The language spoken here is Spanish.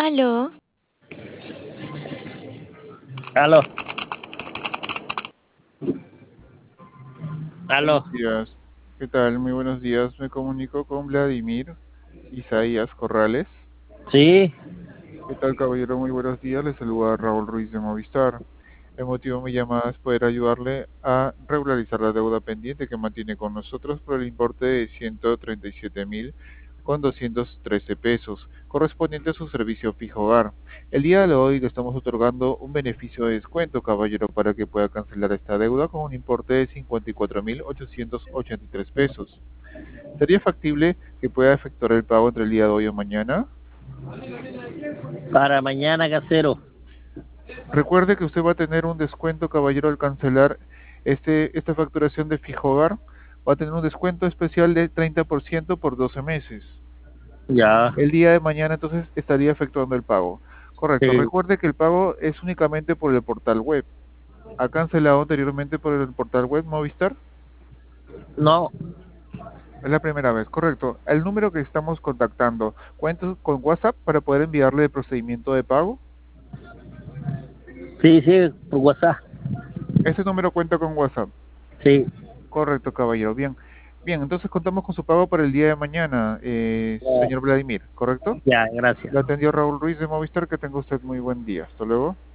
Aló, Aló, aló. Buenos días. ¿Qué tal? Muy buenos días. Me comunico con Vladimir Isaías Corrales. Sí, ¿Qué tal, caballero? Muy buenos días. Le saluda Raúl Ruiz de Movistar. El motivo de mi llamada es poder ayudarle a regularizar la deuda pendiente que mantiene con nosotros por el importe de 137.213 pesos, correspondiente a su servicio fijo hogar. El día de hoy le estamos otorgando un beneficio de descuento, caballero, para que pueda cancelar esta deuda con un importe de 54.883 pesos. ¿Sería factible que pueda efectuar el pago entre el día de hoy o mañana? para mañana casero. Recuerde que usted va a tener un descuento, caballero, al cancelar esta facturación de fijo hogar. Va a tener un descuento especial de 30% por 12 meses. Ya, El día de mañana entonces estaría efectuando el pago. Correcto. sí. Recuerde que el pago es únicamente por el portal web. ¿Ha cancelado anteriormente por el portal web Movistar? No, Es la primera vez, correcto. El número que estamos contactando, ¿cuenta con WhatsApp para poder enviarle el procedimiento de pago? sí, sí, por WhatsApp. Este número cuenta con WhatsApp. Sí, Correcto, caballero. Bien. Bien, entonces contamos con su pago para el día de mañana, ya, señor Vladimir, ¿correcto? ya, gracias. Le atendió Raúl Ruiz de Movistar. Que tenga usted muy buen día. Hasta luego.